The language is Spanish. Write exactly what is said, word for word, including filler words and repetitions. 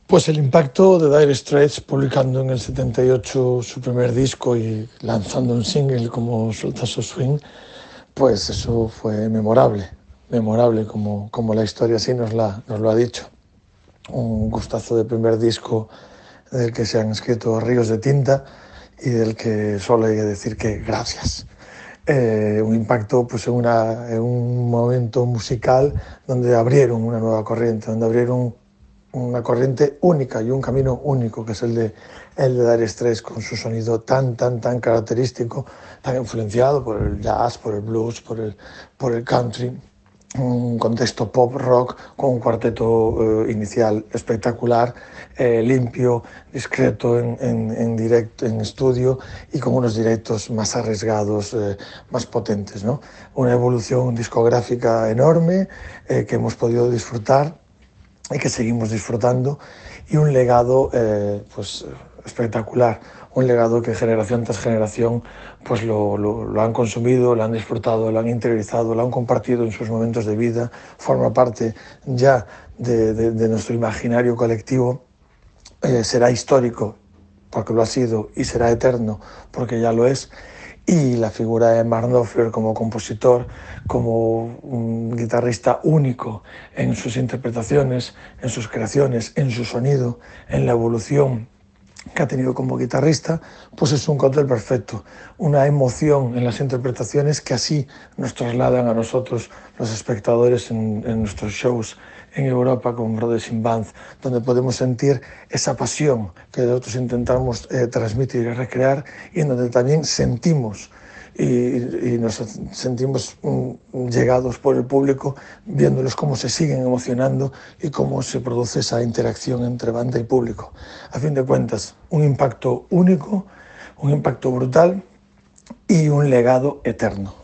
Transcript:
Pues el impacto de Dire Straits publicando en el setenta y ocho su primer disco y lanzando un single como Sultans of Swing, pues eso fue memorable, memorable como, como la historia así nos, la, nos lo ha dicho. Un gustazo de primer disco del que se han escrito ríos de tinta y del que solo hay que decir que gracias. Eh, un impacto pues, en, una, en un momento musical donde abrieron una nueva corriente, donde abrieron una corriente única y un camino único, que es el de, el de Dire Straits, con su sonido tan, tan, tan característico, tan influenciado por el jazz, por el blues, por el, por el country, un contexto pop rock con un cuarteto eh, inicial espectacular, eh, limpio, discreto en, en, en directo, en estudio, y con unos directos más arriesgados, eh, más potentes, ¿no? Una evolución discográfica enorme eh, que hemos podido disfrutar y que seguimos disfrutando, y un legado eh, pues espectacular, un legado que generación tras generación pues lo, lo, lo han consumido, lo han disfrutado, lo han interiorizado, lo han compartido en sus momentos de vida, forma parte ya de, de, de nuestro imaginario colectivo, eh, será histórico porque lo ha sido y será eterno porque ya lo es. Y la figura de Mark Knopfler como compositor, como un guitarrista único en sus interpretaciones, en sus creaciones, en su sonido, en la evolución que ha tenido como guitarrista, pues es un cóctel perfecto, una emoción en las interpretaciones que así nos trasladan a nosotros los espectadores en, en nuestros shows en Europa con Brothers in Band, donde podemos sentir esa pasión que nosotros intentamos eh, transmitir y recrear, y en donde también sentimos y, y nos sentimos mm, llegados por el público, viéndolos cómo se siguen emocionando y cómo se produce esa interacción entre banda y público. A fin de cuentas, un impacto único, un impacto brutal y un legado eterno.